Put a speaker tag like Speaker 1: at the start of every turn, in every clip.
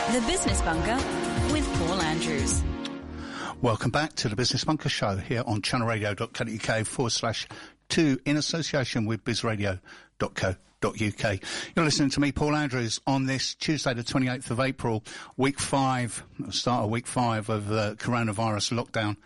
Speaker 1: The Business Bunker with Paul Andrews.
Speaker 2: Welcome back to the Business Bunker Show here on channelradio.co.uk/2 in association with bizradio.co.uk. You're listening to me, Paul Andrews, on this Tuesday the 28th of April, start of week 5 of the coronavirus lockdown.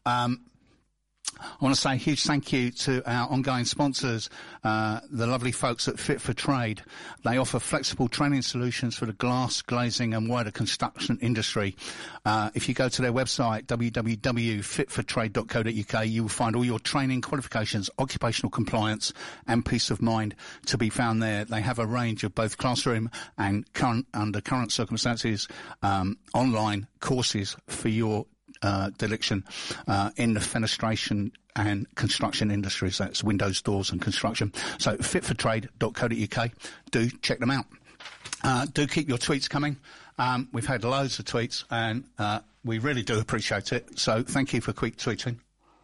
Speaker 2: I want to say a huge thank you to our ongoing sponsors, the lovely folks at Fit for Trade. They offer flexible training solutions for the glass, glazing and wider construction industry. If you go to their website, www.fitfortrade.co.uk, you will find all your training, qualifications, occupational compliance and peace of mind to be found there. They have a range of both classroom and under current circumstances, online courses for your direction in the fenestration and construction industries. That's windows, doors and construction. So fitfortrade.co.uk. Do check them out. Do keep your tweets coming. We've had loads of tweets and we really do appreciate it. So thank you for quick tweeting.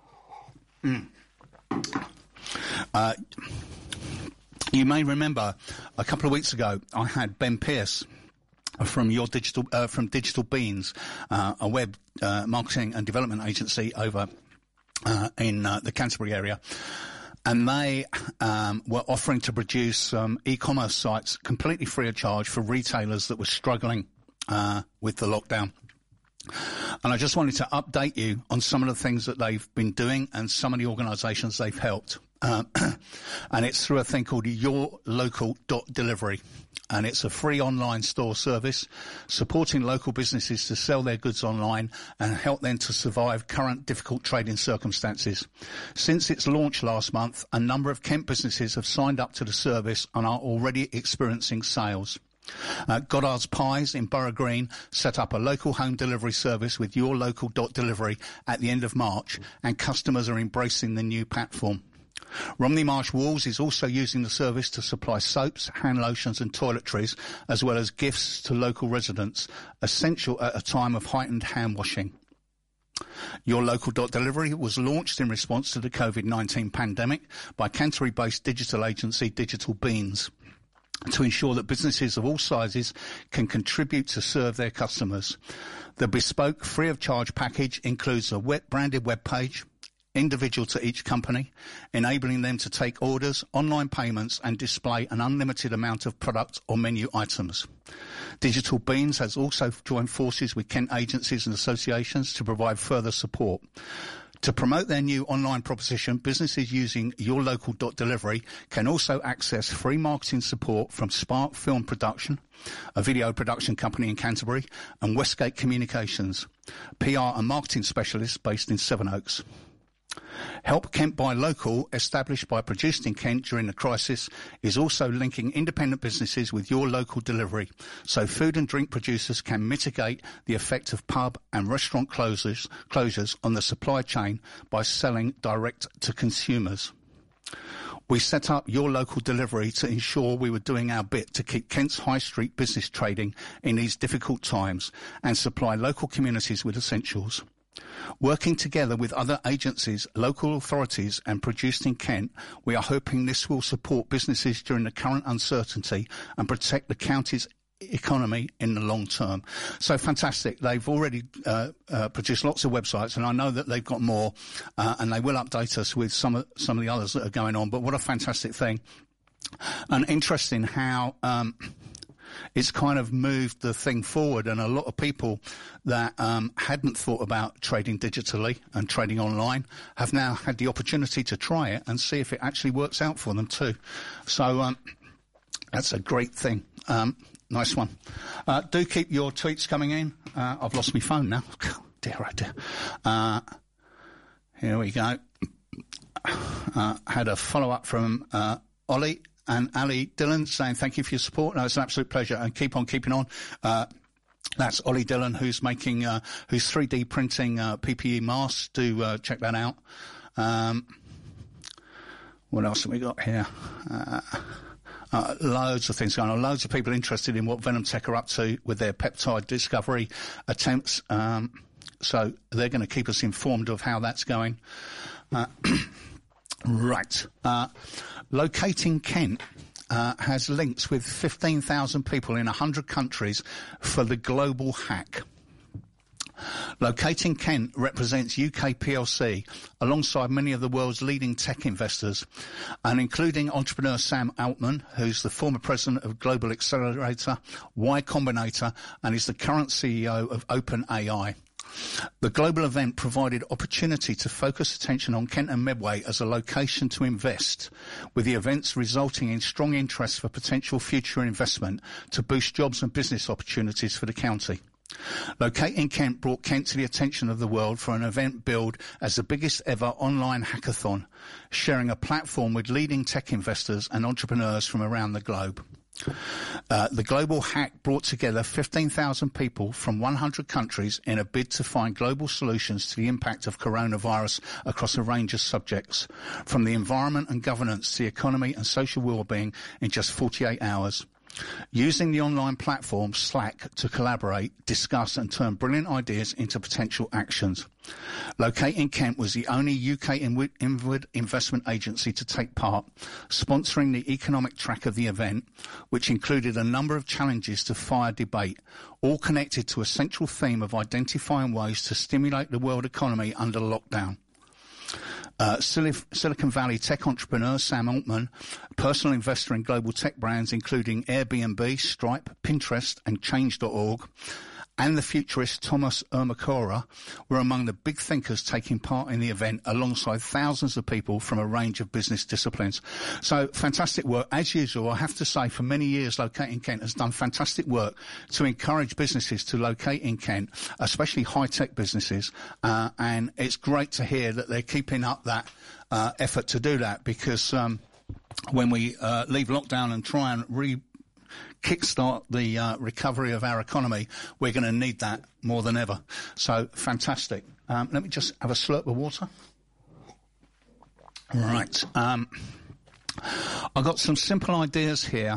Speaker 2: You may remember a couple of weeks ago I had Ben Pierce from Digital Beans, a web marketing and development agency over in the Canterbury area, and they were offering to produce e-commerce sites completely free of charge for retailers that were struggling with the lockdown. And I just wanted to update you on some of the things that they've been doing and some of the organisations they've helped. And it's through a thing called yourlocal.delivery. And it's a free online store service supporting local businesses to sell their goods online and help them to survive current difficult trading circumstances. Since its launch last month, a number of Kent businesses have signed up to the service and are already experiencing sales. Goddard's Pies in Borough Green set up a local home delivery service with yourlocal.delivery at the end of March, and customers are embracing the new platform. Romney Marsh Walls is also using the service to supply soaps, hand lotions and toiletries, as well as gifts to local residents, essential at a time of heightened hand washing. Yourlocal.delivery was launched in response to the COVID-19 pandemic by Canterbury-based digital agency Digital Beans, to ensure that businesses of all sizes can contribute to serve their customers. The bespoke free of charge package includes a branded web page, individual to each company, enabling them to take orders, online payments and display an unlimited amount of product or menu items. Digital Beans has also joined forces with Kent agencies and associations to provide further support. To promote their new online proposition, businesses using yourlocal.delivery can also access free marketing support from Spark Film Production, a video production company in Canterbury, and Westgate Communications, PR and marketing specialists based in Sevenoaks. Help Kent Buy Local, established by Produced in Kent during the crisis, is also linking independent businesses with your local delivery, so food and drink producers can mitigate the effect of pub and restaurant closures on the supply chain by selling direct to consumers. We set up Your Local Delivery to ensure we were doing our bit to keep Kent's high street business trading in these difficult times and supply local communities with essentials. Working together with other agencies, local authorities and Produced in Kent, we are hoping this will support businesses during the current uncertainty and protect the county's economy in the long term. So fantastic. They've already produced lots of websites, and I know that they've got more, and they will update us with some of the others that are going on. But what a fantastic thing. And interesting how it's kind of moved the thing forward, and a lot of people that hadn't thought about trading digitally and trading online have now had the opportunity to try it and see if it actually works out for them too. So that's a great thing. Nice one. Do keep your tweets coming in. I've lost my phone now. Dear, oh dear. Here we go. Had a follow-up from Ollie and Ali Dillon saying thank you for your support. No, it's an absolute pleasure, and keep on keeping on. That's Ollie Dillon, who's making, who's 3D printing PPE masks. Do check that out. What else have we got here? Loads of things going on. Loads of people interested in what Venom Tech are up to with their peptide discovery attempts. So they're going to keep us informed of how that's going. Right. Locating Kent. has links with 15,000 people in 100 countries for the global hack. Locating Kent represents UK PLC alongside many of the world's leading tech investors, and including entrepreneur Sam Altman, who's the former president of Global Accelerator, Y Combinator, and is the current CEO of OpenAI. The global event provided opportunity to focus attention on Kent and Medway as a location to invest, with the events resulting in strong interest for potential future investment to boost jobs and business opportunities for the county. Locating Kent brought Kent to the attention of the world for an event billed as the biggest ever online hackathon, sharing a platform with leading tech investors and entrepreneurs from around the globe. The global hack brought together 15,000 people from 100 countries in a bid to find global solutions to the impact of coronavirus across a range of subjects, from the environment and governance to the economy and social well-being in just 48 hours. Using the online platform Slack to collaborate, discuss and turn brilliant ideas into potential actions. Locating Kent was the only UK inward investment agency to take part, sponsoring the economic track of the event, which included a number of challenges to fire debate, all connected to a central theme of identifying ways to stimulate the world economy under lockdown. Silicon Valley tech entrepreneur Sam Altman, personal investor in global tech brands including Airbnb, Stripe, Pinterest and Change.org, and the futurist Thomas Ermacora were among the big thinkers taking part in the event alongside thousands of people from a range of business disciplines. So fantastic work. As usual, I have to say for many years Locating Kent has done fantastic work to encourage businesses to locate in Kent, especially high-tech businesses, and it's great to hear that they're keeping up that effort to do that, because when we leave lockdown and try and kickstart the recovery of our economy, we're going to need that more than ever. So, fantastic. Let me just have a slurp of water. Right. I've got some simple ideas here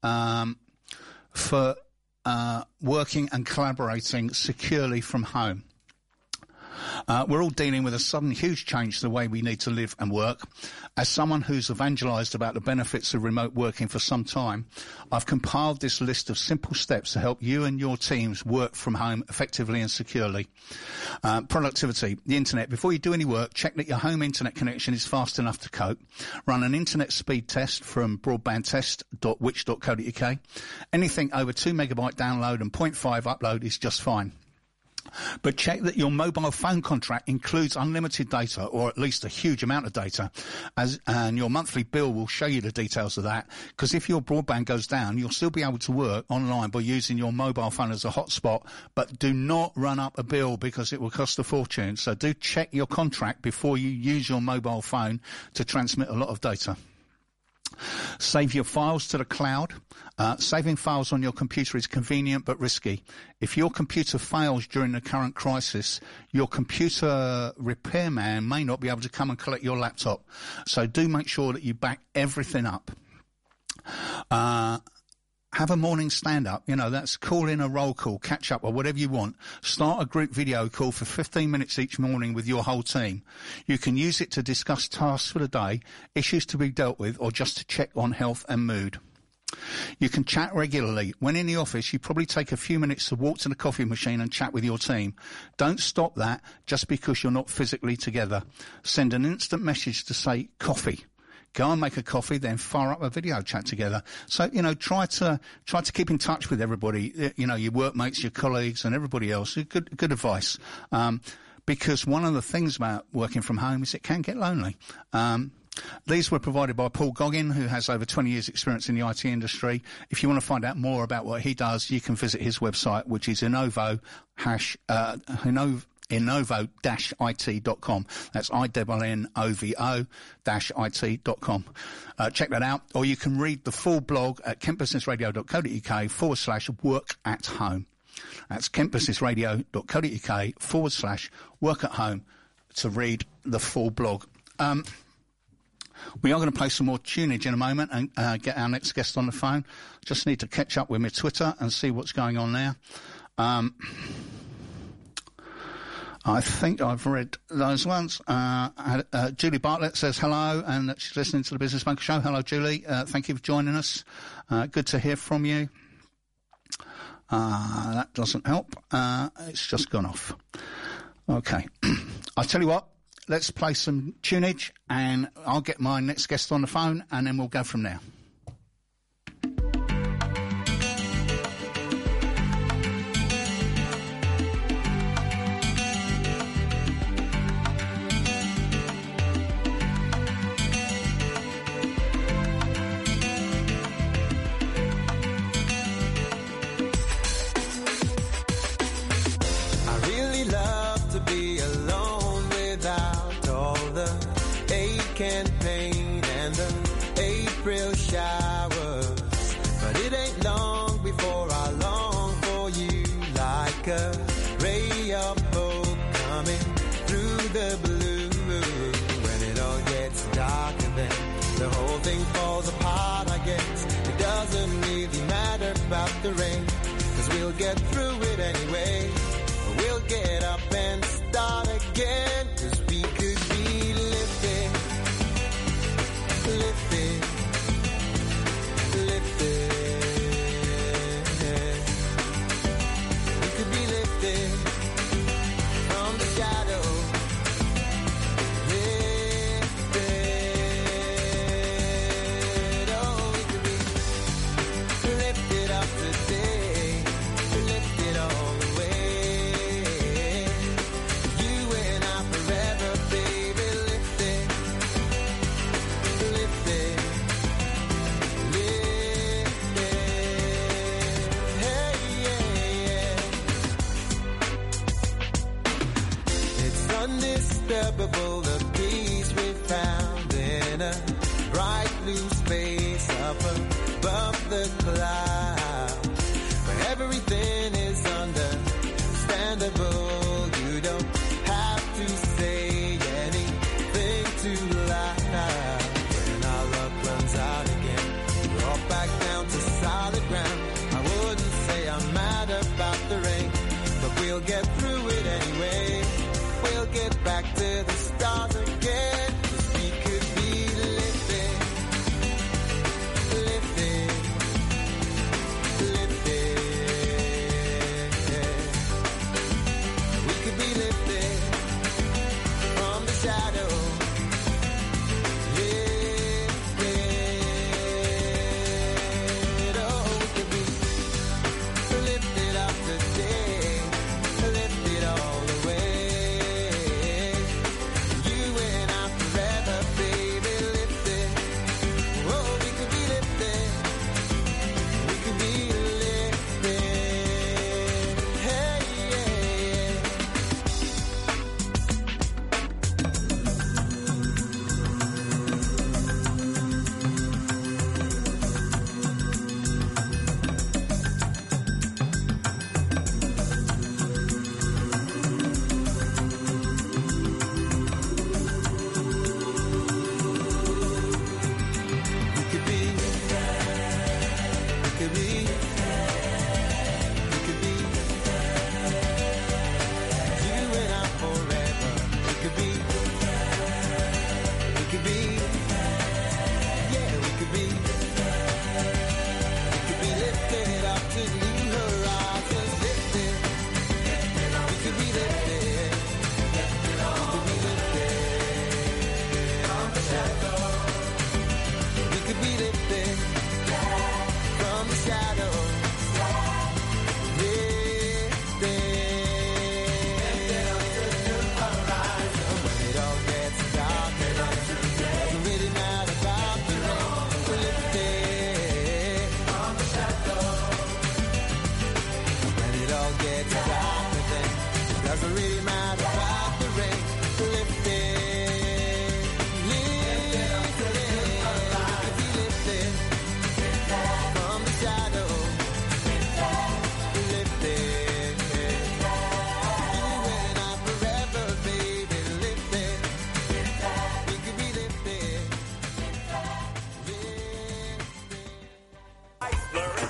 Speaker 2: for working and collaborating securely from home. We're all dealing with a sudden huge change to the way we need to live and work. As someone who's evangelised about the benefits of remote working for some time, I've compiled this list of simple steps to help you and your teams work from home effectively and securely. Productivity, the internet. Before you do any work, check that your home internet connection is fast enough to cope. Run an internet speed test from broadbandtest.which.co.uk. Anything over 2 megabyte download and 0.5 upload is just fine. But check that your mobile phone contract includes unlimited data, or at least a huge amount of data, and your monthly bill will show you the details of that, because if your broadband goes down, you'll still be able to work online by using your mobile phone as a hotspot, but do not run up a bill because it will cost a fortune. So do check your contract before you use your mobile phone to transmit a lot of data. Save your files to the cloud. Saving files on your computer is convenient but risky. If your computer fails during the current crisis, your computer repairman may not be able to come and collect your laptop. So do make sure that you back everything up. Have a morning stand-up. You know, that's call in a roll call, catch up, or whatever you want. Start a group video call for 15 minutes each morning with your whole team. You can use it to discuss tasks for the day, issues to be dealt with, or just to check on health and mood. You can chat regularly. When in the office, you probably take a few minutes to walk to the coffee machine and chat with your team. Don't stop that just because you're not physically together. Send an instant message to say coffee. Go and make a coffee, then fire up a video chat together. So, you know, try to keep in touch with everybody, you know, your workmates, your colleagues and everybody else. Good advice. Because one of the things about working from home is it can get lonely. These were provided by Paul Goggin, who has over 20 years experience in the IT industry. If you want to find out more about what he does, you can visit his website, which is innovo-it.com. That's INNOVO-IT.com. Check that out. Or you can read the full blog at kentbusinessradio.co.uk/work at home. That's kentbusinessradio.co.uk/work at home to read the full blog. We are going to play some more tunage in a moment and get our next guest on the phone. Just need to catch up with my Twitter and see what's going on there. I think I've read those ones. Julie Bartlett says hello, and that she's listening to the Business Bunker Show. Hello, Julie. Thank you for joining us. Good to hear from you. That doesn't help. It's just gone off. Okay. I'll tell you what. Let's play some tunage, and I'll get my next guest on the phone, and then we'll go from there.
Speaker 3: The rain, 'cause we'll get through it anyway. We'll get up and start again, 'cause we could be lifted, lifted, lifted. We could be lifted from the shadow. The peace we found in a bright blue space up above the clouds, where everything is understandable. You don't have to say anything too loud. When our luck runs out again, we're all back down to solid ground. I wouldn't say I'm mad about the rain, but we'll get through it anyway. We'll get back to the stars again, 'cause we could be lifted, lifted, lifted. We could be lifted from the shadow, lifted. Oh, we could be lifted up today, lifted all the way.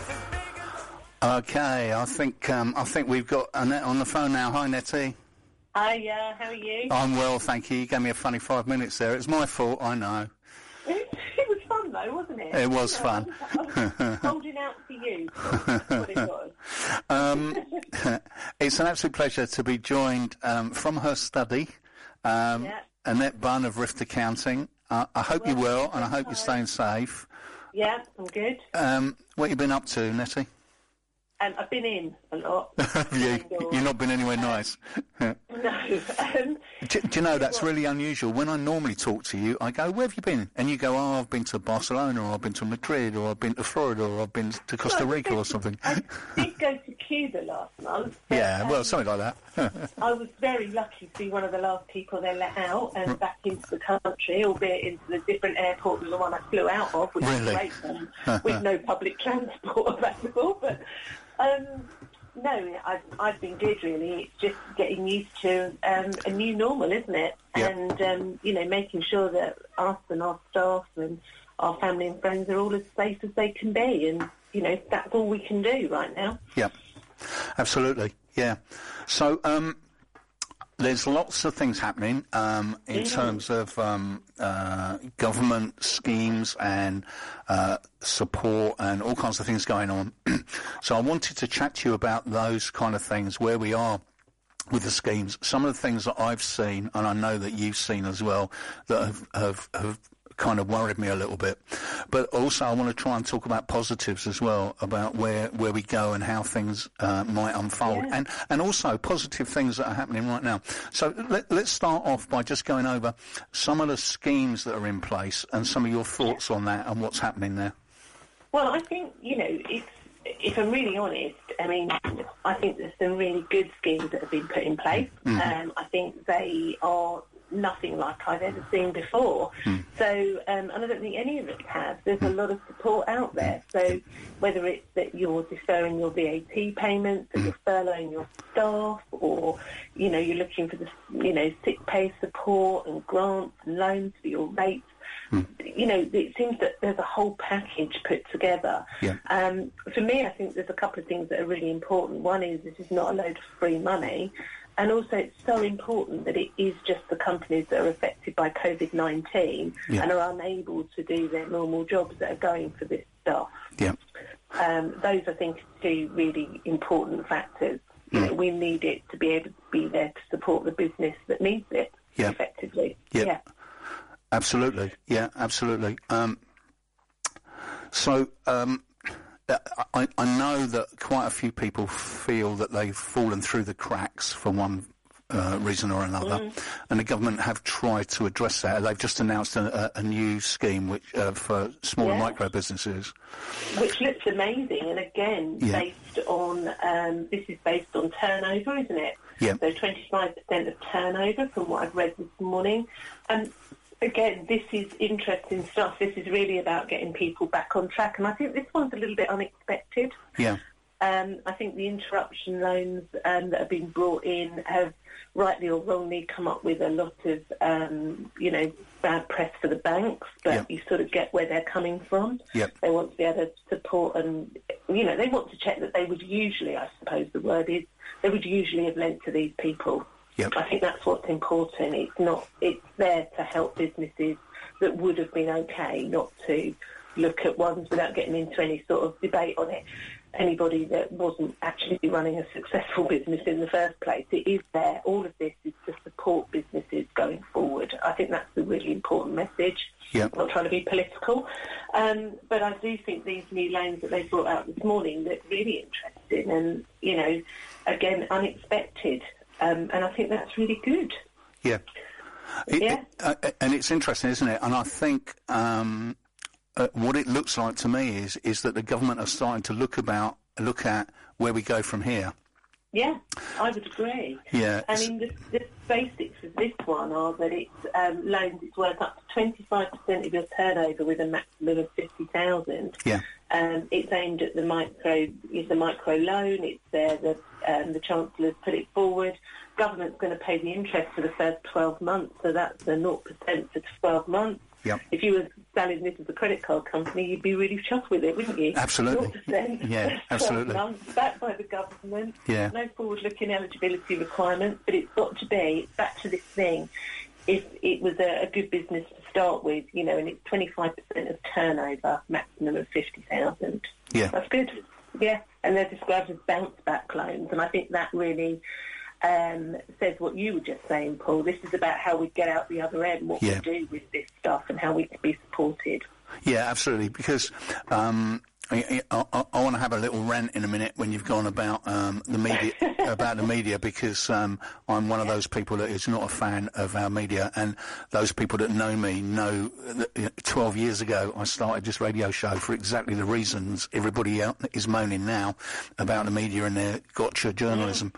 Speaker 2: Okay, I think we've got Annette on the phone now. Hi, Nettie.
Speaker 4: Hi, how are you?
Speaker 2: I'm well, thank you. You gave me a funny 5 minutes there. It's my fault, I know.
Speaker 4: It was fun though, wasn't it?
Speaker 2: It was fun.
Speaker 4: I was holding out for you. That's what it was.
Speaker 2: It's an absolute pleasure to be joined from her study, Annette Bunn of Rift Accounting. I hope you're well, and I hope you're staying safe.
Speaker 4: Yeah, I'm good.
Speaker 2: What have you been up to, Nettie?
Speaker 4: I've been in a lot.
Speaker 2: You've not been anywhere nice.
Speaker 4: No.
Speaker 2: Do you know, that's really unusual. When I normally talk to you, I go, where have you been? And you go, I've been to Barcelona, or I've been to Madrid, or I've been to Florida, or I've been to Costa Rica or something.
Speaker 4: I did go to Cuba last month. But,
Speaker 2: yeah, well, something like that.
Speaker 4: I was very lucky to be one of the last people they let out and back into the country, albeit into the different airport than the one I flew out of, which was a great one, with no public transport available. But no, I've been good, really. It's just getting used to a new normal, isn't it? Yep. And, making sure that us and our staff and our family and friends are all as safe as they can be. And, that's all we can do right now.
Speaker 2: Yeah, absolutely. Yeah. So there's lots of things happening in terms of government schemes and support and all kinds of things going on. So I wanted to chat to you about those kind of things, where we are with the schemes. Some of the things that I've seen, and I know that you've seen as well, that have kind of worried me a little bit. But also I want to try and talk about positives as well, about where we go and how things might unfold, and also positive things that are happening right now. So let's start off by just going over some of the schemes that are in place and some of your thoughts on that and what's happening there.
Speaker 4: Well, I think, if I'm really honest, I think there's some really good schemes that have been put in place. I think they are nothing like I've ever seen before. So, and I don't think any of us have. There's a lot of support out there. So whether it's that you're deferring your VAT payments, that you're furloughing your staff, or, you're looking for the, sick pay support and grants and loans for your rates, it seems that there's a whole package put together. For me, I think there's a couple of things that are really important. One is this is not a load of free money. And also it's so important that it is just the companies that are affected by COVID-19 and are unable to do their normal jobs that are going for this stuff. Those, I think, are two really important factors. We need it to be able to be there to support the business that needs it effectively.
Speaker 2: Absolutely. Yeah, absolutely. I know that quite a few people feel that they've fallen through the cracks for one reason or another, and the government have tried to address that. They've just announced a new scheme which for small and micro businesses,
Speaker 4: which looks amazing. And again, based on this is based on turnover, isn't it? So 25% of turnover, from what I've read this morning, and. Again, this is interesting stuff. This is really about getting people back on track, and I think this one's a little bit unexpected. I think the interruption loans that have been brought in have, rightly or wrongly, come up with a lot of, bad press for the banks, but you sort of get where they're coming from. They want to be able to support and, they want to check that they would usually, I suppose the word is, they would usually have lent to these people. I think that's what's important. It's there to help businesses that would have been okay, not to look at ones without getting into any sort of debate on it. Anybody that wasn't actually running a successful business in the first place, it is there. All of this is to support businesses going forward. I think that's a really important message. I'm not trying to be political, but I do think these new loans that they brought out this morning look really interesting and, again, unexpected. And I think that's really good. And
Speaker 2: it's interesting, isn't it? And I think what it looks like to me is that the government are starting to look at where we go from here.
Speaker 4: Yeah, I would agree.
Speaker 2: Yeah.
Speaker 4: I mean, the basics of this one are that it's loans, it's worth up to 25% of your turnover with a maximum of 50,000. It's aimed at the micro loan. It's there. The Chancellor's put it forward. Government's going to pay the interest for the first 12 months, so that's the 0% for 12 months. If you were selling this as a credit card company, you'd be really chuffed with it, wouldn't you?
Speaker 2: Absolutely.
Speaker 4: 0%,
Speaker 2: yeah, absolutely.
Speaker 4: 12 months, backed by the government.
Speaker 2: Yeah.
Speaker 4: No forward-looking eligibility requirements, but it's got to be back to this thing. If it was a good business to start with, you know, and it's 25% of turnover, maximum of 50,000.
Speaker 2: Yeah.
Speaker 4: That's good. Yeah. And they're described as bounce-back loans, and I think that really says what you were just saying, Paul. This is about how we get out the other end, what we do with this stuff, and how we can be supported.
Speaker 2: Yeah, absolutely. Because I want to have a little rant in a minute when you've gone about the media, because I'm one of those people that is not a fan of our media, and those people that know me know that 12 years ago I started this radio show for exactly the reasons everybody else is moaning now about the media and their gotcha journalism.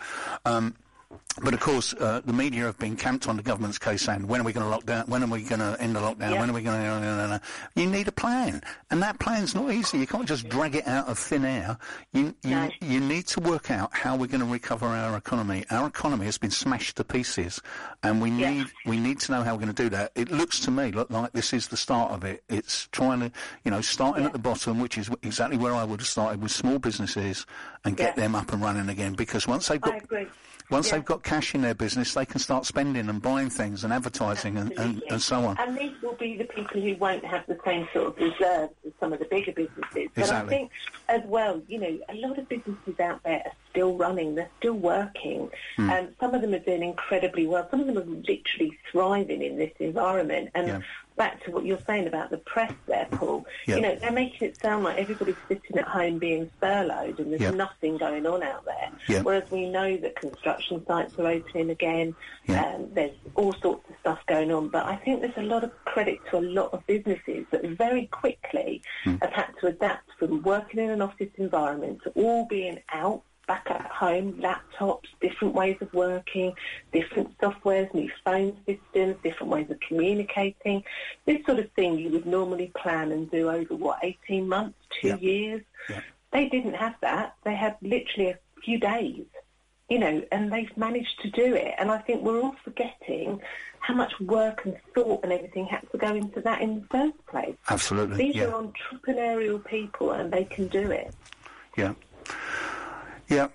Speaker 2: But of course, the media have been camped on the government's case saying, when are we going to lock down? When are we going to end the lockdown?
Speaker 4: Yeah.
Speaker 2: When are we going to... You need a plan. And that plan's not easy. You can't just drag it out of thin air. You need to work out how we're going to recover our economy. Our economy has been smashed to pieces, and we need to know how we're going to do that. It looks to me like this is the start of it. It's trying to, starting at the bottom, which is exactly where I would have started, with small businesses, and get them up and running again. Because once they've got... they've got cash in their business, they can start spending and buying things and advertising and so on.
Speaker 4: And these will be the people who won't have the same sort of reserves as some of the bigger businesses. But I think, as well, a lot of businesses out there are still running, they're still working. And some of them are doing incredibly well. Some of them are literally thriving in this environment. And back to what you're saying about the press there, Paul, they're making it sound like everybody's sitting at home being furloughed and there's nothing going on out there. Whereas we know that construction sites are opening again, there's all sorts of stuff going on. But I think there's a lot of credit to a lot of businesses that very quickly have had to adapt from working in an office environment to all being out, back at home, laptops, different ways of working, different softwares, new phone systems, different ways of communicating. This sort of thing you would normally plan and do over, 18 months, 2 years? They didn't have that. They had literally a few days, and they've managed to do it. And I think we're all forgetting how much work and thought and everything had to go into that in the first place.
Speaker 2: Absolutely.
Speaker 4: These are entrepreneurial people, and they can do it.
Speaker 2: Yeah. Yeah,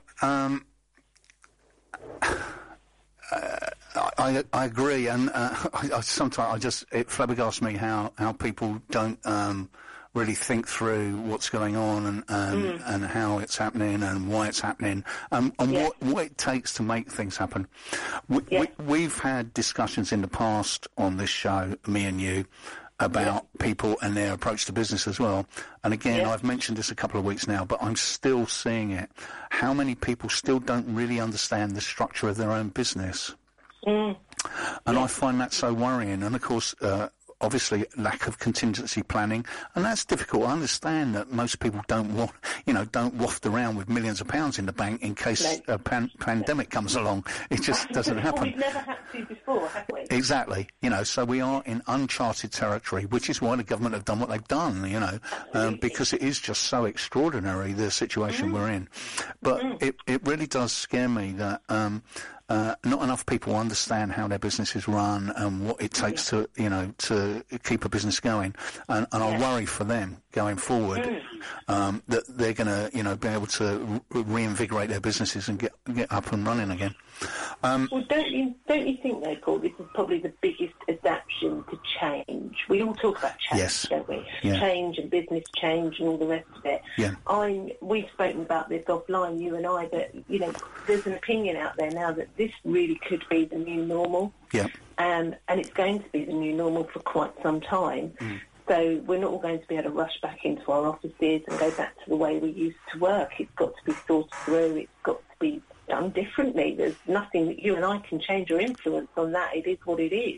Speaker 2: I agree, and sometimes it flabbergasts me how people don't really think through what's going on and how it's happening and why it's happening and what it takes to make things happen. We've had discussions in the past on this show, me and you, about people and their approach to business as well. And again, I've mentioned this a couple of weeks now, but I'm still seeing it. How many people still don't really understand the structure of their own business? And I find that so worrying. And of course, obviously lack of contingency planning, and that's difficult. I understand that most people don't waft around with millions of pounds in the bank in case a pandemic comes along. It just doesn't happen.
Speaker 4: We've never had to before, have we?
Speaker 2: Exactly. So we are in uncharted territory, which is why the government have done what they've done, because it is just so extraordinary, the situation we're in. But it really does scare me that not enough people understand how their business is run and what it takes to keep a business going, and I worry for them going forward that they're going to be able to reinvigorate their businesses and get up and running again.
Speaker 4: Well, don't you think though, Paul, this is probably the biggest adaptation to change. We all talk about change, don't we? Change and business change and all the rest of it. We've spoken about this offline, you and I, but there's an opinion out there now that this really could be the new normal. And it's going to be the new normal for quite some time. So we're not all going to be able to rush back into our offices and go back to the way we used to work. It's got to be thought through. It's got to be done differently. There's nothing that you and I can change or influence on that. It is what it is.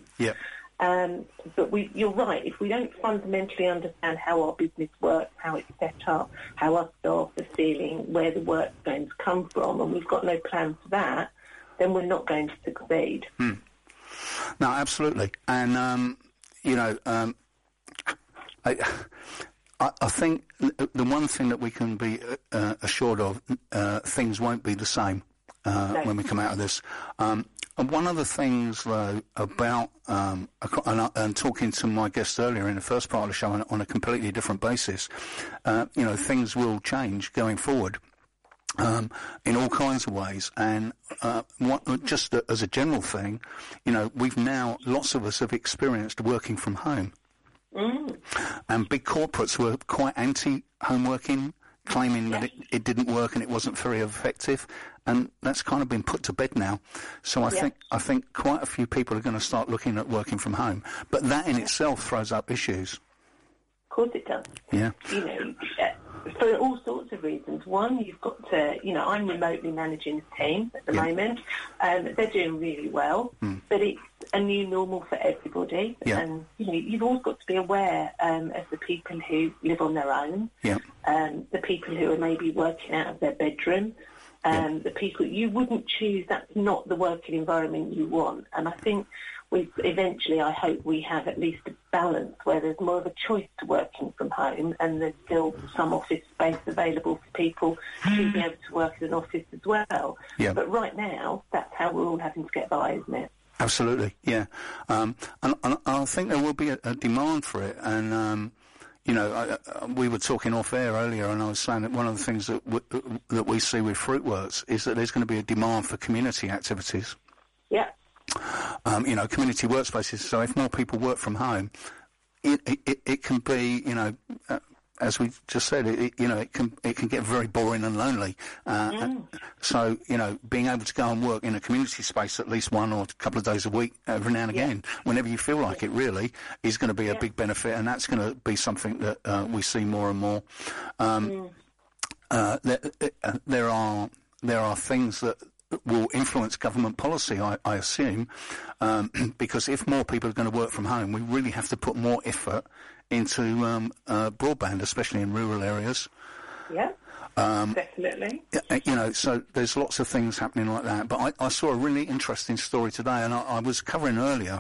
Speaker 4: But you're right. If we don't fundamentally understand how our business works, how it's set up, how our staff are feeling, where the work's going to come from, and we've got no plan for that, then we're not going to succeed.
Speaker 2: No, absolutely. And, I think the one thing that we can be assured of, things won't be the same. when we come out of this. And one of the things, though, about and talking to my guest earlier in the first part of the show on a completely different basis, things will change going forward. In all kinds of ways, and just as a general thing, lots of us have experienced working from home, and big corporates were quite anti-home working, claiming that it didn't work and it wasn't very effective, and that's kind of been put to bed now. So I think quite a few people are going to start looking at working from home, but that in itself throws up issues.
Speaker 4: Of course it does.
Speaker 2: Yeah.
Speaker 4: For all sorts of reasons. One, you've got to, I'm remotely managing a team at the moment. They're doing really well, but it's a new normal for everybody. Yeah. And, you've always got to be aware of the people who live on their own, the people who are maybe working out of their bedroom, the people you wouldn't choose. That's not the working environment you want. And I think eventually, I hope we have at least a balance where there's more of a choice to working from home, and there's still some office space available for people to be able to work in an office as well. Yeah. But right now, that's how we're all having to get by, isn't it?
Speaker 2: Absolutely, yeah. And I think there will be a demand for it. And, we were talking off air earlier, and I was saying that one of the things that we see with Fruitworks is that there's going to be a demand for community activities.
Speaker 4: Yeah.
Speaker 2: Community workspaces. So if more people work from home, it can be, as we just said, it can get very boring and lonely. So, being able to go and work in a community space at least one or a couple of days a week, every now and again, whenever you feel like it, really, is going to be a big benefit, and that's going to be something that we see more and more. There are things that will influence government policy, I assume, because if more people are going to work from home, we really have to put more effort into broadband, especially in rural areas.
Speaker 4: Yeah, definitely.
Speaker 2: So there's lots of things happening like that. But I saw a really interesting story today, and I was covering earlier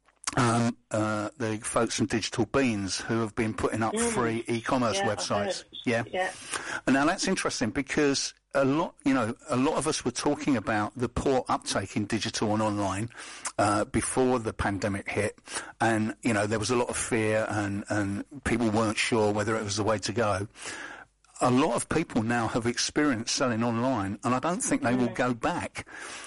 Speaker 2: the folks from Digital Beans who have been putting up free e-commerce websites. Yeah. And now that's interesting because a lot of us were talking about the poor uptake in digital and online before the pandemic hit, and there was a lot of fear and people weren't sure whether it was the way to go. A lot of people now have experienced selling online, and I don't think they will go back.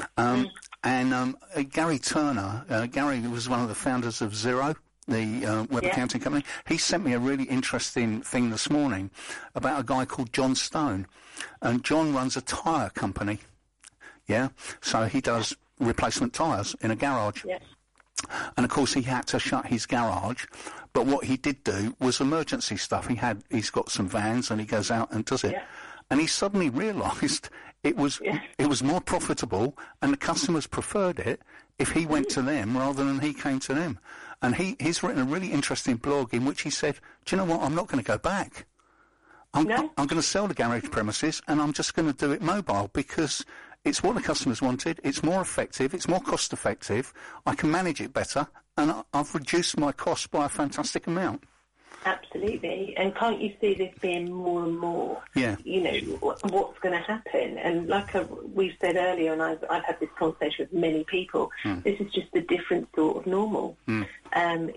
Speaker 2: And Gary Turner, Gary was one of the founders of Xero, the web accounting company. He sent me a really interesting thing this morning about a guy called John Stone. And John runs a tyre company. Yeah? So he does replacement tyres in a garage. Yes. And, of course, he had to shut his garage. But what he did do was emergency stuff. He's got some vans and he goes out and does it. Yeah. And he suddenly realised it was more profitable and the customers preferred it if he went to them rather than he came to them. And he's written a really interesting blog in which he said, do you know what, I'm not going to go back. I'm going to sell the garage premises and I'm just going to do it mobile because it's what the customers wanted, it's more effective, it's more cost effective, I can manage it better, and I've reduced my cost by a fantastic amount.
Speaker 4: Absolutely. And can't you see this being more and more? Yeah. What's going to happen? And like we said earlier, and I've had this conversation with many people, this is just a different sort of normal. And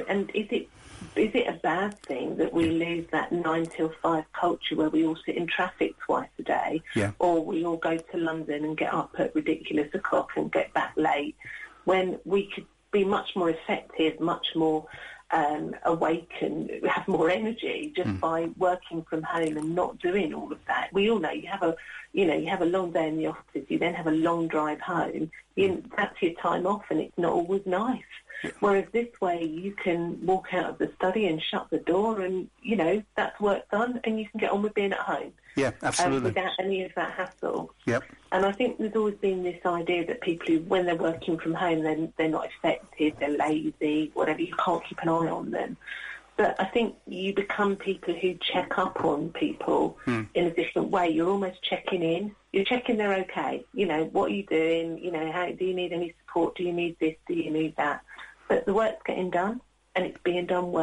Speaker 4: is it a bad thing that we lose that 9 till 5 culture where we all sit in traffic twice a day, or we all go to London and get up at ridiculous o'clock and get back late, when we could be much more effective, much more awake and have more energy just by working from home and not doing all of that? We all know you have a long day in the office, you then have a long drive home. That's your time off, and it's not always nice. Whereas this way you can walk out of the study and shut the door and, that's work done and you can get on with being at home. Yeah, absolutely. Without any of that hassle. Yep. And I think there's always been this idea that people who, when they're working from home, then they're not effective, they're lazy, whatever, you can't keep an eye on them. But I think you become people who check up on people in a different way. You're almost checking in. You're checking they're okay. What are you doing? How do you need any support? Do you need this? Do you need that? But the work's getting done, and it's being done well.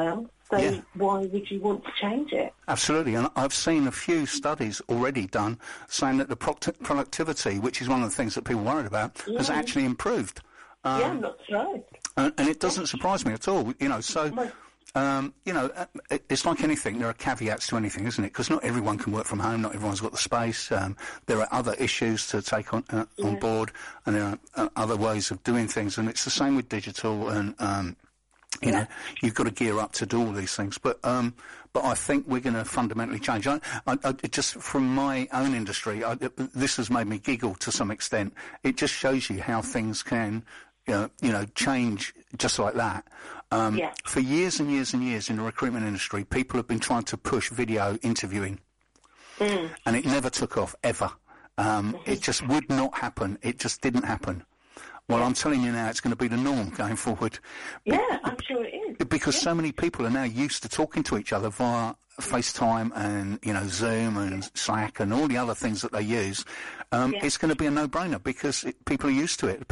Speaker 4: So why would you want to change it?
Speaker 2: Absolutely, and I've seen a few studies already done saying that the productivity, which is one of the things that people worried about, has actually improved.
Speaker 4: I'm not surprised.
Speaker 2: And it doesn't surprise me at all, so... it's like anything. There are caveats to anything, isn't it? Because not everyone can work from home. Not everyone's got the space. There are other issues to take on board, and there are other ways of doing things. And it's the same with digital. And you know, you've got to gear up to do all these things. But I think we're going to fundamentally change. I just from my own industry, this has made me giggle to some extent. It just shows you how things can. Change just like that. For years and years and years in the recruitment industry, people have been trying to push video interviewing. And it never took off, ever. It just would not happen. It just didn't happen. Well, I'm telling you now, it's going to be the norm going forward.
Speaker 4: Yeah, I'm sure it is.
Speaker 2: Because so many people are now used to talking to each other via FaceTime and, Zoom and Slack and all the other things that they use. It's going to be a no-brainer because people are used to it.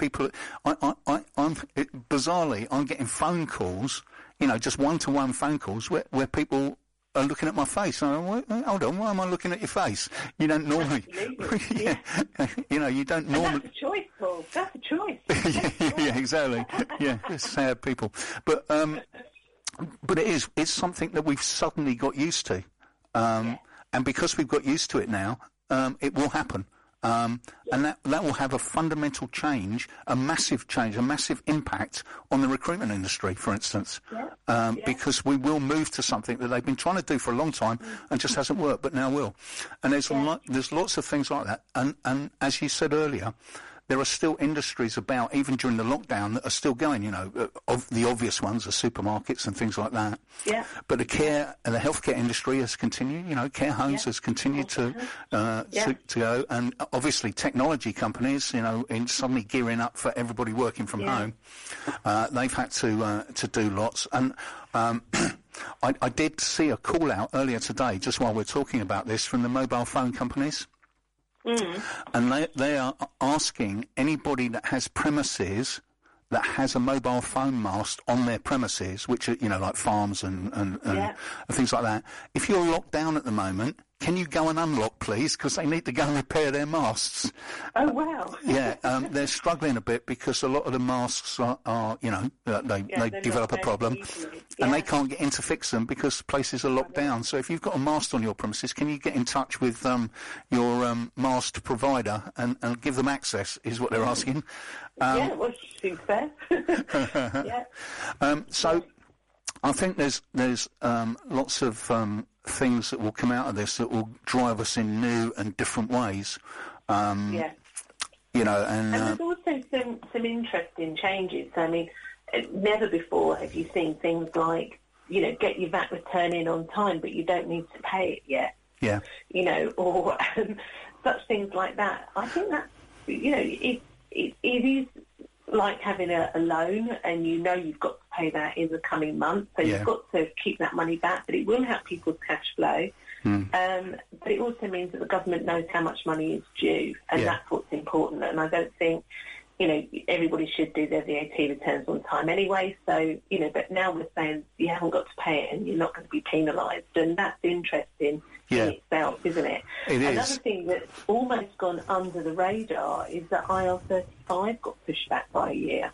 Speaker 2: Bizarrely, I'm getting phone calls, just one-to-one phone calls where people are looking at my face. Hold on, why am I looking at your face? You don't normally... you don't normally...
Speaker 4: That's a choice, Paul. That's a choice.
Speaker 2: yeah, exactly. Yeah, sad people. But it's something that we've suddenly got used to. And because we've got used to it now, it will happen. And that will have a fundamental change, a massive impact on the recruitment industry, for instance, because we will move to something that they've been trying to do for a long time and just hasn't worked, but now will. And there's lots of things like that. And as you said earlier, there are still industries about, even during the lockdown, that are still going, the obvious ones are supermarkets and things like that. Yeah. But the healthcare industry has continued, care homes has continued to go. And obviously technology companies, in suddenly gearing up for everybody working from home, they've had to do lots. And I did see a call out earlier today, just while we're talking about this, from the mobile phone companies. And they are asking anybody that has premises that has a mobile phone mast on their premises, which are, like farms and things like that. If you're locked down at the moment, can you go and unlock, please? Because they need to go and repair their masts.
Speaker 4: Oh, wow.
Speaker 2: They're struggling a bit because a lot of the masts are they develop a problem and they can't get in to fix them because places are locked down. So if you've got a mast on your premises, can you get in touch with your mast provider and give them access, is what they're asking.
Speaker 4: Well, seems fair.
Speaker 2: So I think there's lots of things that will come out of this that will drive us in new and different ways. And
Speaker 4: there's also some interesting changes. I mean, never before have you seen things like, get your VAT return in on time, but you don't need to pay it yet. Yeah. Or such things like that. I think that's, it is like having a loan, and you've got to pay that in the coming months, so you've got to keep that money back, but it will help people's cash flow. But it also means that the government knows how much money is due, and that's what's important. And I don't think, everybody should do their VAT returns on time anyway, so, but now we're saying you haven't got to pay it and you're not going to be penalised, and that's interesting in itself, isn't it? Another thing that's almost gone under the radar is that IR35 got pushed back by a year.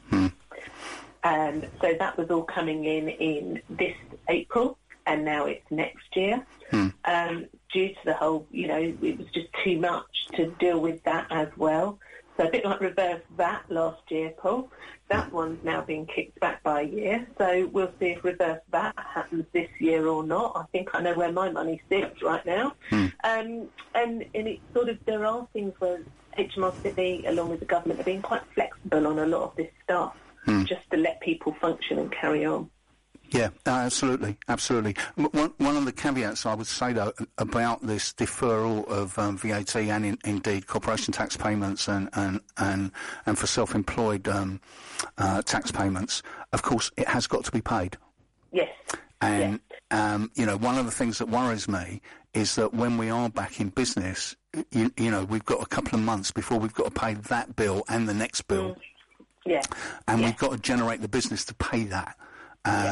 Speaker 4: So that was all coming in this April, and now it's next year. Due to the whole, it was just too much to deal with that as well. So a bit like reverse VAT last year, Paul. That one's now been kicked back by a year. So we'll see if reverse VAT happens this year or not. I think I know where my money sits right now. And it's sort of, there are things where HMRC, along with the government, are being quite flexible on a lot of this stuff, just to let people function and carry on.
Speaker 2: Yeah, absolutely. One of the caveats I would say, though, about this deferral of VAT and indeed corporation tax payments and for self-employed tax payments, of course, it has got to be paid.
Speaker 4: Yes.
Speaker 2: And one of the things that worries me is that when we are back in business, we've got a couple of months before we've got to pay that bill and the next bill. And we've got to generate the business to pay that.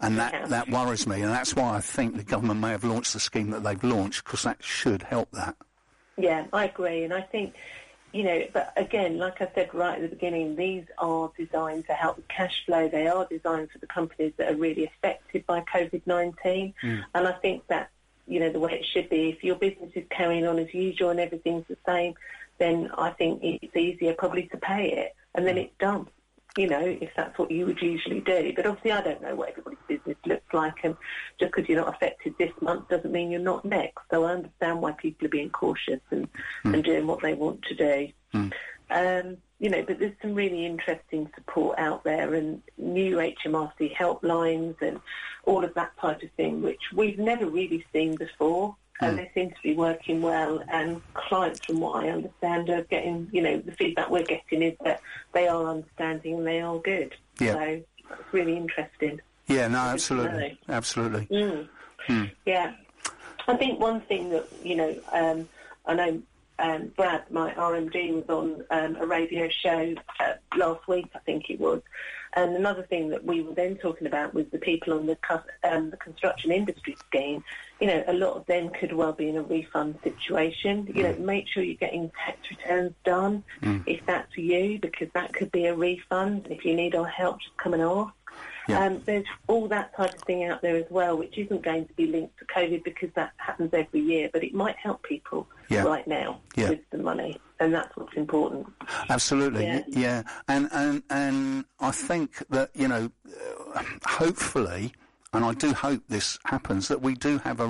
Speaker 2: And that worries me, and that's why I think the government may have launched the scheme that they've launched, because that should help that.
Speaker 4: Yeah, I agree, and I think, but again, like I said right at the beginning, these are designed to help with cash flow. They are designed for the companies that are really affected by COVID-19, and I think that, the way it should be, if your business is carrying on as usual and everything's the same, then I think it's easier probably to pay it, and then it's done. If that's what you would usually do. But obviously I don't know what everybody's business looks like, and just because you're not affected this month doesn't mean you're not next. So I understand why people are being cautious and doing what they want to do. But there's some really interesting support out there, and new HMRC helplines and all of that type of thing, which we've never really seen before. And they seem to be working well, and clients, from what I understand, are getting, the feedback we're getting is that they are understanding and they are good. Yeah. So it's really interesting.
Speaker 2: Yeah, no, absolutely. Absolutely.
Speaker 4: Yeah. I think one thing that, I know Brad, my RMD, was on a radio show last week, I think it was. And another thing that we were then talking about was the people on the construction industry scheme. A lot of them could well be in a refund situation. Make sure you're getting tax returns done if that's you, because that could be a refund. If you need our help, just come and ask. Yeah. There's all that type of thing out there as well, which isn't going to be linked to COVID because that happens every year, but it might help people right now with the money, and that's what's important.
Speaker 2: Absolutely, yeah. And I think that, hopefully, and I do hope this happens, that we do have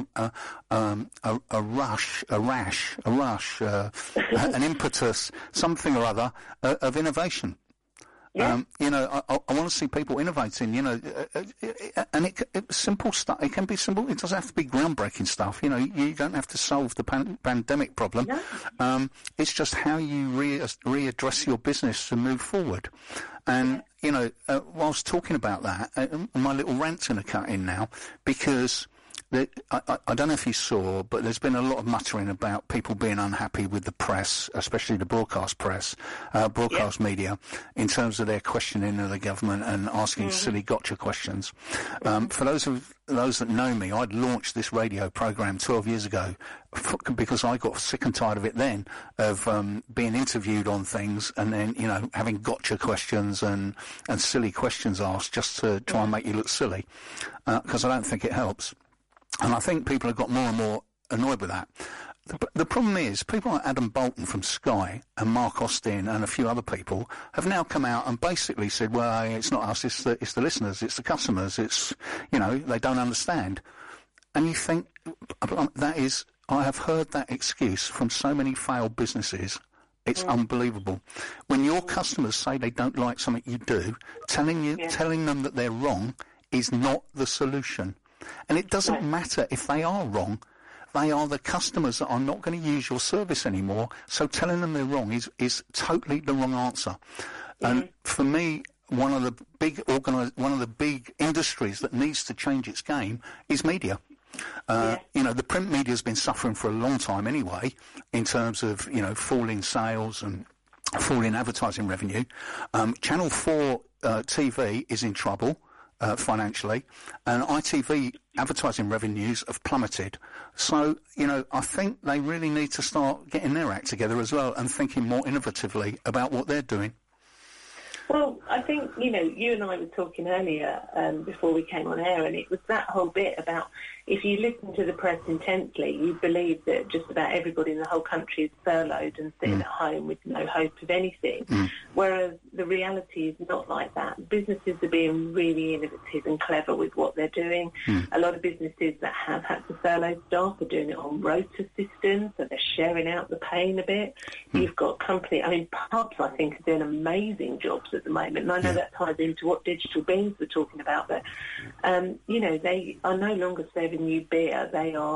Speaker 2: an impetus, something or other, of innovation. Yeah. I want to see people innovating, and it's simple stuff. It can be simple. It doesn't have to be groundbreaking stuff. You don't have to solve the pandemic problem. No. It's just how you readdress your business to move forward. And, whilst talking about that, my little rant's going to cut in now, because I don't know if you saw, but there's been a lot of muttering about people being unhappy with the press, especially the broadcast press, media, in terms of their questioning of the government and asking silly gotcha questions. For those that know me, I'd launched this radio program 12 years ago because I got sick and tired of it then, of being interviewed on things and then, having gotcha questions and silly questions asked just to try and make you look silly, because I don't think it helps. And I think people have got more and more annoyed with that. The problem is, people like Adam Bolton from Sky and Mark Austin and a few other people have now come out and basically said, well, it's not us, it's the listeners, it's the customers, they don't understand. And you think, I have heard that excuse from so many failed businesses. It's unbelievable. When your customers say they don't like something you do, telling them that they're wrong is not the solution. And it doesn't matter if they are wrong. They are the customers that are not going to use your service anymore. So telling them they're wrong is totally the wrong answer. And for me, one of the big industries that needs to change its game is media. The print media has been suffering for a long time anyway, in terms of falling sales and falling advertising revenue. Channel 4 TV is in trouble. Financially, and ITV advertising revenues have plummeted. So, I think they really need to start getting their act together as well and thinking more innovatively about what they're doing.
Speaker 4: Well, I think, you and I were talking earlier before we came on air, and it was that whole bit about if you listen to the press intensely, you believe that just about everybody in the whole country is furloughed and sitting at home with no hope of anything, whereas the reality is not like that. Businesses are being really innovative and clever with what they're doing. A lot of businesses that have had to furlough staff are doing it on rota systems, so they're sharing out the pain a bit. You've got pubs, I think, are doing amazing jobs at the moment, and I know that ties into what Digital Beans were talking about, but they are no longer serving you beer. They are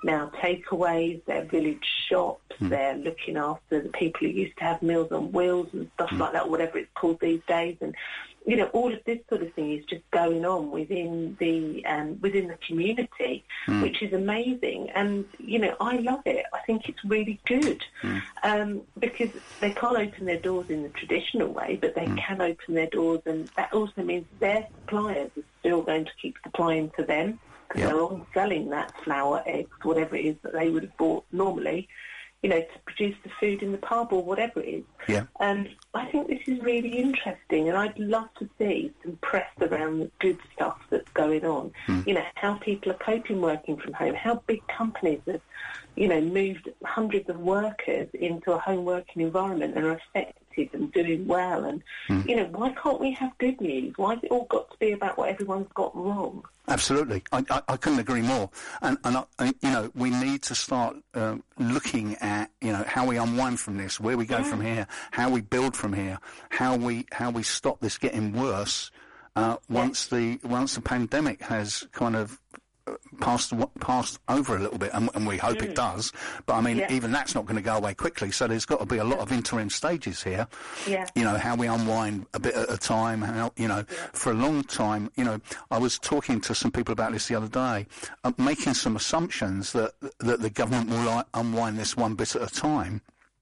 Speaker 4: now takeaways, they're village shops, they're looking after the people who used to have Meals on Wheels and stuff like that, whatever it's called these days. And, you know, all of this sort of thing is just going on within the community, which is amazing. And, you know, I love it. I think it's really good because they can't open their doors in the traditional way, but they can open their doors, and that also means their suppliers are still going to keep supplying to them because they're all selling that flour, eggs, whatever it is that they would have bought normally, you know, to produce the food in the pub or whatever it is.
Speaker 2: Yeah.
Speaker 4: And I think this is really interesting, and I'd love to see some press around the good stuff that's going on. You know, how people are coping working from home, how big companies have, you know, moved hundreds of workers into a home working environment and are effective and doing well. And, you know, why can't we have good news? Why has it all got to be about what everyone's got wrong?
Speaker 2: Absolutely. I couldn't agree more. And you know, we need to start looking at, you know, how we unwind from this, where we go from here, how we build from here, how we stop this getting worse once the pandemic has kind of passed over a little bit, and we hope it does. But I mean, even that's not going to go away quickly. So there's got to be a lot of interim stages here. Yeah. You know, how we unwind a bit at a time. How, you know, for a long time, you know, I was talking to some people about this the other day, making some assumptions that the government will unwind this one bit at a time.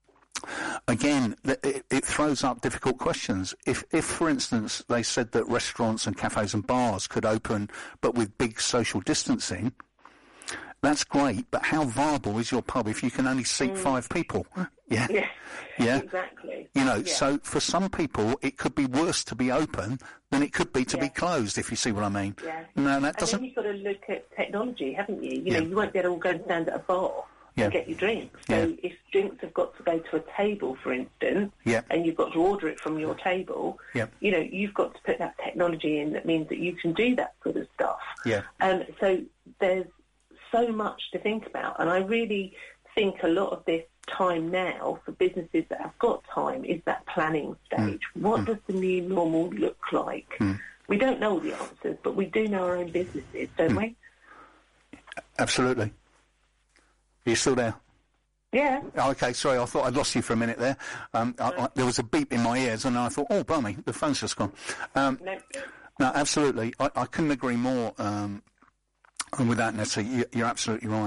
Speaker 2: Again, it throws up difficult questions. If, for instance, they said that restaurants and cafes and bars could open, but with big social distancing, that's great. But how viable is your pub if you can only seat 5 people? Yeah,
Speaker 4: exactly.
Speaker 2: You know, so for some people, it could be worse to be open than it could be to be closed. If you see what I mean. Yeah. No, that doesn't.
Speaker 4: And then you've got to look at technology, haven't you? You know, you won't be able to all go and stand at a bar and get your drinks. So if drinks have got to go to a table, for instance, and you've got to order it from your table, you know, you've got to put that technology in that means that you can do that sort of stuff. So there's so much to think about, and I really think a lot of this time now for businesses that have got time is that planning stage. What does the new normal look like? We don't know all the answers, but we do know our own businesses, don't we?
Speaker 2: Absolutely. Are you still there?
Speaker 4: Yeah.
Speaker 2: Okay, sorry, I thought I'd lost you for a minute there. There was a beep in my ears, and I thought, oh, bummy, the phone's just gone. No, absolutely. I couldn't agree more with that, Nettie. You're absolutely right.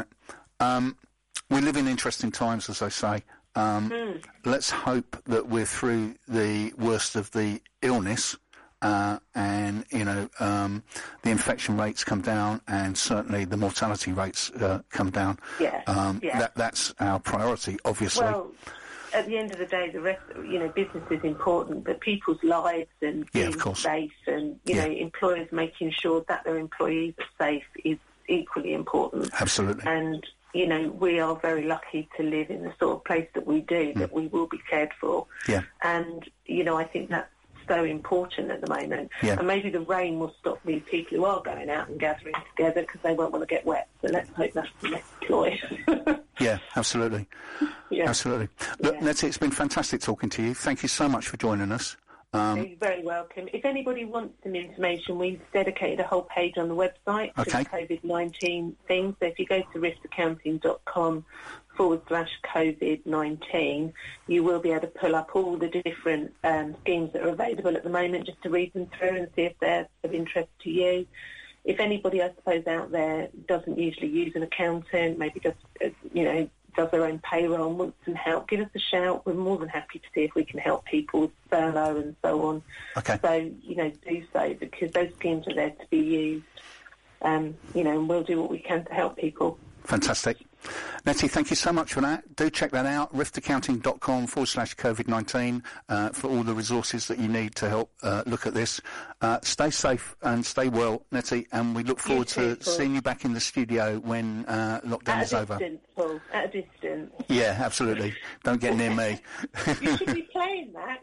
Speaker 2: We live in interesting times, as I say. Let's hope that we're through the worst of the illness, and, you know, the infection rates come down, and certainly the mortality rates come down. That's our priority, obviously.
Speaker 4: Well, at the end of the day, the rest, you know, business is important, but people's lives and being safe, and, you know, employers making sure that their employees are safe is equally important.
Speaker 2: Absolutely.
Speaker 4: And, you know, we are very lucky to live in the sort of place that we do, that we will be cared for. And, you know, I think that's so important at the moment. And maybe the rain will stop these people who are going out and gathering together because they won't want to get wet. So let's hope that's the next ploy.
Speaker 2: Absolutely. Absolutely. Look, Nettie, it's been fantastic talking to you. Thank you so much for joining us.
Speaker 4: You're very welcome. If anybody wants some information, we've dedicated a whole page on the website to the COVID-19 thing. So if you go to riftaccounting.com/COVID-19, you will be able to pull up all the different schemes that are available at the moment, just to read them through and see if they're of interest to you. If anybody, I suppose, out there doesn't usually use an accountant, maybe just, you know, does their own payroll and wants some help, give us a shout. We're more than happy to see if we can help people with furlough and so on. So, you know, do so, because those schemes are there to be used, you know, and we'll do what we can to help people.
Speaker 2: Fantastic. Nettie, thank you so much for that. Do check that out, riftaccounting.com/COVID-19, for all the resources that you need to help look at this. Stay safe and stay well, Nettie, and we look forward to seeing you back in the studio when lockdown is over.
Speaker 4: Paul. At a distance.
Speaker 2: Yeah, absolutely. Don't get near me.
Speaker 4: You should be playing that.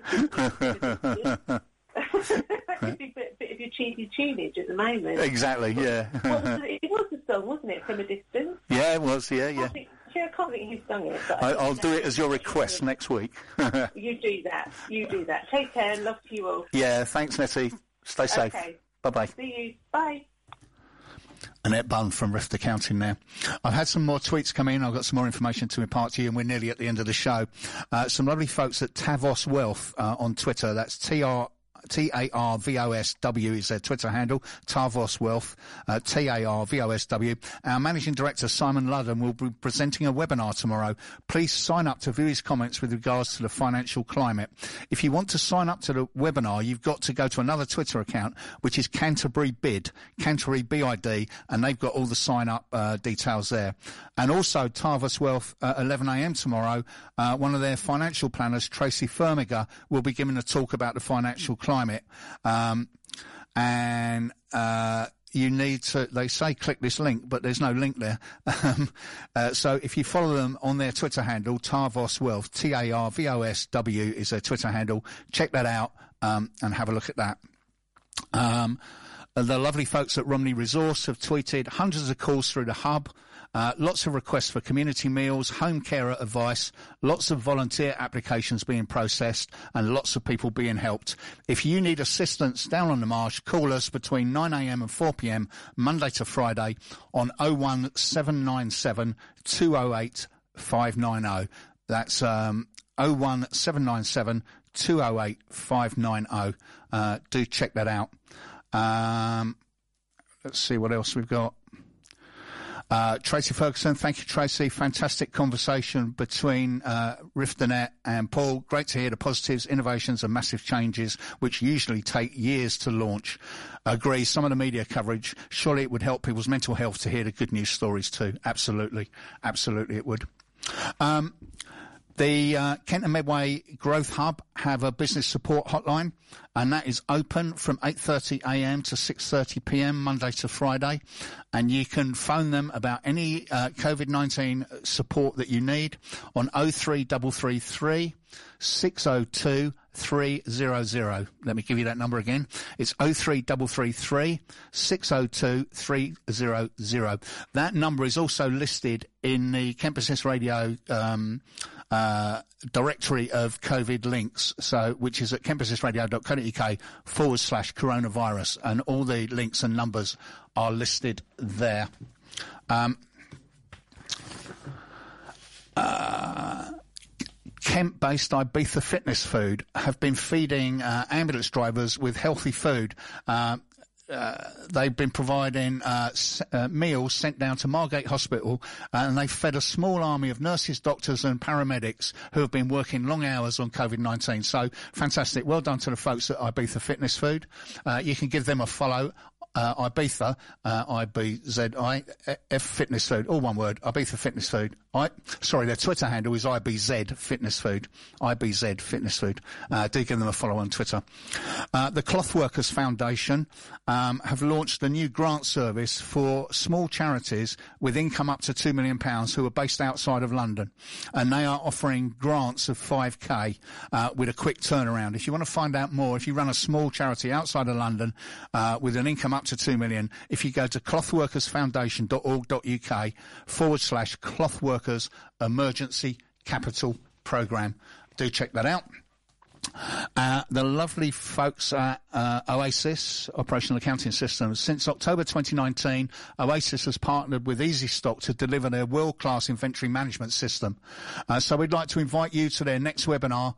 Speaker 4: That could be a bit of your cheesy tunage at the moment.
Speaker 2: Exactly, yeah.
Speaker 4: It was a song, wasn't it, From a Distance?
Speaker 2: Yeah, it was, yeah.
Speaker 4: I can't think who sung it. But
Speaker 2: I'll do it as your request next week.
Speaker 4: You do that. Take care. Love to you all.
Speaker 2: Yeah, thanks, Nettie. Stay safe.
Speaker 4: Okay.
Speaker 2: Bye-bye.
Speaker 4: See you. Bye.
Speaker 2: Annette Bunn from Rift Accounting there. I've had some more tweets come in. I've got some more information to impart to you, and we're nearly at the end of the show. Some lovely folks at Tavos Wealth on Twitter. That's TARVOSW is their Twitter handle, Tavos Wealth, TARVOSW. Our Managing Director, Simon Ludden, will be presenting a webinar tomorrow. Please sign up to view his comments with regards to the financial climate. If you want to sign up to the webinar, you've got to go to another Twitter account, which is Canterbury BID, Canterbury BID, and they've got all the sign-up details there. And also, Tavos Wealth, at 11 a.m. tomorrow, one of their financial planners, Tracy Firmiger, will be giving a talk about the financial climate. You need to, they say click this link, but there's no link there. So if you follow them on their Twitter handle, Tavos Wealth, TARVOSW is their Twitter handle. Check that out, and have a look at that. The lovely folks at Romney Resource have tweeted hundreds of calls through the hub. Lots of requests for community meals, home carer advice, lots of volunteer applications being processed, and lots of people being helped. If you need assistance down on the marsh, call us between 9 a.m. and 4 p.m, Monday to Friday, on 01797 208 590. That's 01797 208 590. Do check that out. Let's see what else we've got. Tracy Ferguson, thank you, Tracy. Fantastic conversation between Riftanet and Paul. Great to hear the positives, innovations and massive changes, which usually take years to launch. Agree, some of the media coverage, surely it would help people's mental health to hear the good news stories too. Absolutely. Absolutely it would. The Kent and Medway Growth Hub have a business support hotline, and that is open from 8:30 a.m. to 6:30 p.m. Monday to Friday, and you can phone them about any COVID-19 support that you need on 03333 602 300. Let me give you that number again. It's 03333 602 300. That number is also listed in the Kent Business Radio directory of COVID links, so which is at kentbusinessradio.co.uk/coronavirus, and all the links and numbers are listed there. Kent-based Ibiza Fitness Food have been feeding ambulance drivers with healthy food. They've been providing meals sent down to Margate Hospital, and they've fed a small army of nurses, doctors and paramedics who have been working long hours on COVID-19. So fantastic. Well done to the folks at Ibiza Fitness Food. You can give them a follow. Ibiza, IBZI, Fitness Food, all one word, Ibiza Fitness Food. Their Twitter handle is IBZ Fitness Food. IBZ Fitness Food. Do give them a follow on Twitter. The Clothworkers Foundation have launched a new grant service for small charities with income up to £2 million who are based outside of London. And they are offering grants of 5k with a quick turnaround. If you want to find out more, if you run a small charity outside of London with an income up to 2 million, if you go to clothworkersfoundation.org.uk/Clothworkers Emergency Capital Programme. Do check that out. The lovely folks at Oasis Operational Accounting Systems. Since October 2019, Oasis has partnered with EasyStock to deliver their world-class inventory management system. So we'd like to invite you to their next webinar.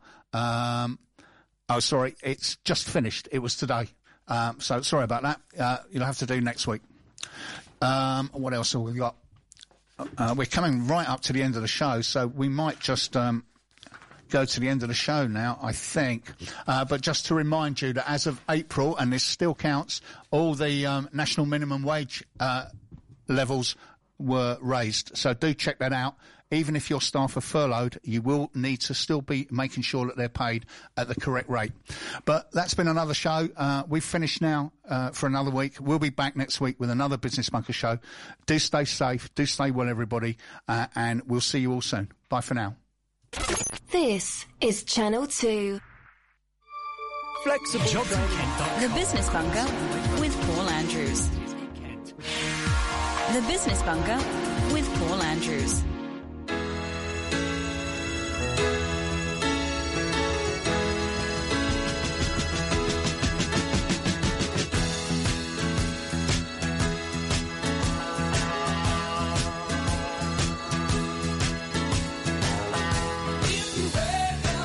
Speaker 2: It's just finished. It was today. So sorry about that. You'll have to do next week. What else have we got? We're coming right up to the end of the show, so we might just go to the end of the show now, I think. But just to remind you that as of April, and this still counts, all the national minimum wage levels were raised. So do check that out. Even if your staff are furloughed, you will need to still be making sure that they're paid at the correct rate. But that's been another show. We've finished now for another week. We'll be back next week with another Business Bunker show. Do stay safe. Do stay well, everybody. And we'll see you all soon. Bye for now.
Speaker 5: This is Channel 2.
Speaker 1: Flexible. The Business Bunker with Paul Andrews. The Business Bunker with Paul Andrews.